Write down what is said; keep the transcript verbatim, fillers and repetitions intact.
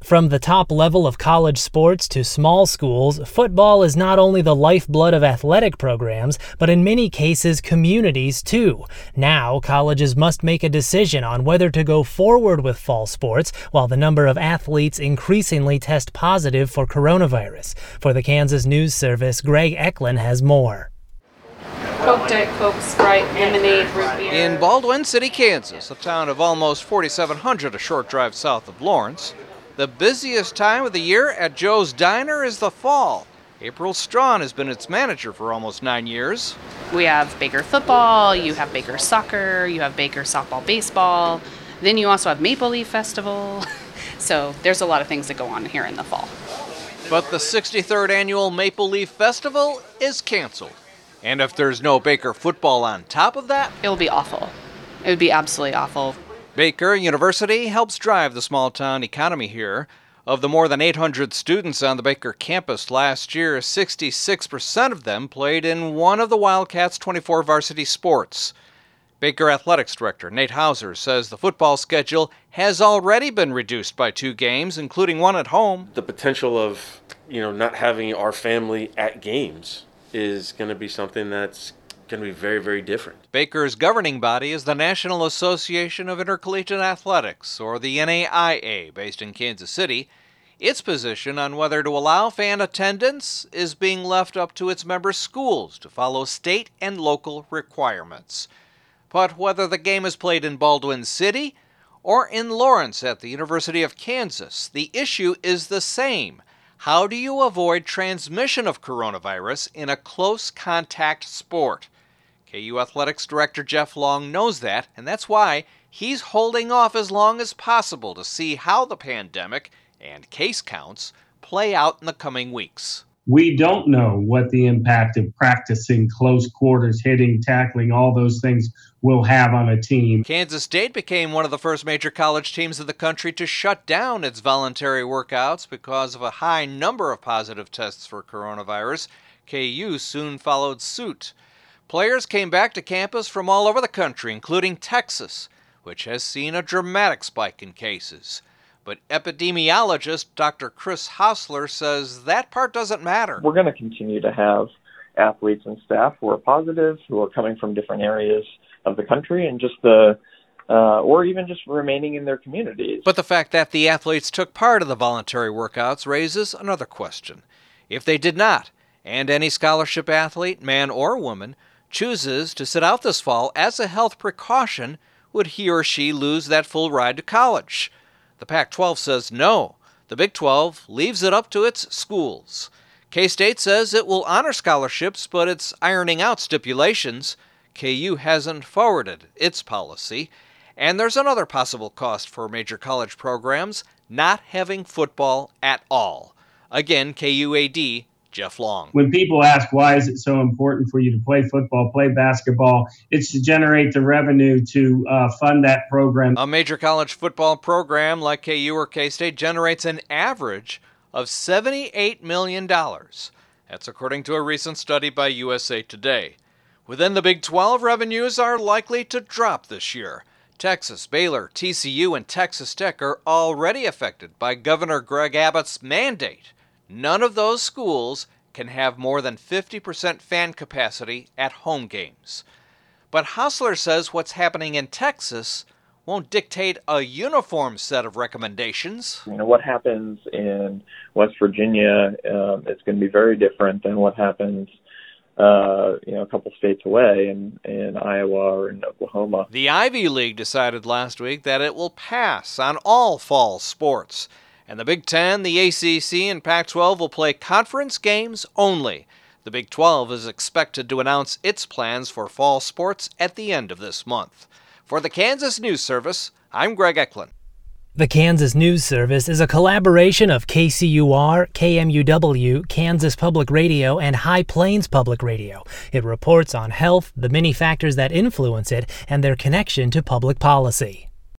From the top level of college sports to small schools, football is not only the lifeblood of athletic programs, but in many cases communities too. Now, colleges must make a decision on whether to go forward with fall sports while the number of athletes increasingly test positive for coronavirus. For the Kansas News Service, Greg Eklund has more. Coke, Diet Coke, Sprite, lemonade, root beer. In Baldwin City, Kansas, a town of almost forty-seven hundred, a short drive south of Lawrence, the busiest time of the year at Joe's Diner is the fall. April Strawn has been its manager for almost nine years. We have Baker football, you have Baker soccer, you have Baker softball, baseball. Then you also have Maple Leaf Festival. So there's a lot of things that go on here in the fall. But the sixty-third annual Maple Leaf Festival is canceled. And if there's no Baker football on top of that, it will be awful. It would be absolutely awful. Baker University helps drive the small-town economy here. Of the more than eight hundred students on the Baker campus last year, sixty-six percent of them played in one of the Wildcats' twenty-four varsity sports. Baker Athletics Director Nate Hauser says the football schedule has already been reduced by two games, including one at home. The potential of, you know, not having our family at games is going to be something that's going to be very, very different. Baker's governing body is the National Association of Intercollegiate Athletics, or the N A I A, based in Kansas City. Its position on whether to allow fan attendance is being left up to its member schools to follow state and local requirements. But whether the game is played in Baldwin City or in Lawrence at the University of Kansas, the issue is the same. How do you avoid transmission of coronavirus in a close contact sport? K U Athletics Director Jeff Long knows that, and that's why he's holding off as long as possible to see how the pandemic and case counts play out in the coming weeks. We don't know what the impact of practicing close quarters, hitting, tackling, all those things will have on a team. Kansas State became one of the first major college teams in the country to shut down its voluntary workouts because of a high number of positive tests for coronavirus. K U soon followed suit. Players came back to campus from all over the country, including Texas, which has seen a dramatic spike in cases. But epidemiologist Doctor Chris Hausler says that part doesn't matter. We're going to continue to have athletes and staff who are positive, who are coming from different areas of the country, and just the, uh, or even just remaining in their communities. But the fact that the athletes took part of the voluntary workouts raises another question. If they did not, and any scholarship athlete, man or woman, chooses to sit out this fall as a health precaution, would he or she lose that full ride to college? The Pac twelve says no. The Big twelve leaves it up to its schools. K-State says it will honor scholarships, but it's ironing out stipulations. K U hasn't forwarded its policy. And there's another possible cost for major college programs, not having football at all. Again, K U A D Jeff Long. When people ask why is it so important for you to play football, play basketball, it's to generate the revenue to uh, fund that program. A major college football program like K U or K-State generates an average of seventy-eight million dollars. That's according to a recent study by U S A Today. Within the Big twelve, revenues are likely to drop this year. Texas, Baylor, T C U, and Texas Tech are already affected by Governor Greg Abbott's mandate. None of those schools can have more than fifty percent fan capacity at home games. But Hausler says what's happening in Texas won't dictate a uniform set of recommendations. You know, what happens in West Virginia um, is going to be very different than what happens Uh, you know, a couple states away in, in Iowa or in Oklahoma. The Ivy League decided last week that it will pass on all fall sports. And the Big Ten, the A C C, and Pac twelve will play conference games only. The Big twelve is expected to announce its plans for fall sports at the end of this month. For the Kansas News Service, I'm Greg Eklund. The Kansas News Service is a collaboration of K C U R, K M U W, Kansas Public Radio, and High Plains Public Radio. It reports on health, the many factors that influence it, and their connection to public policy.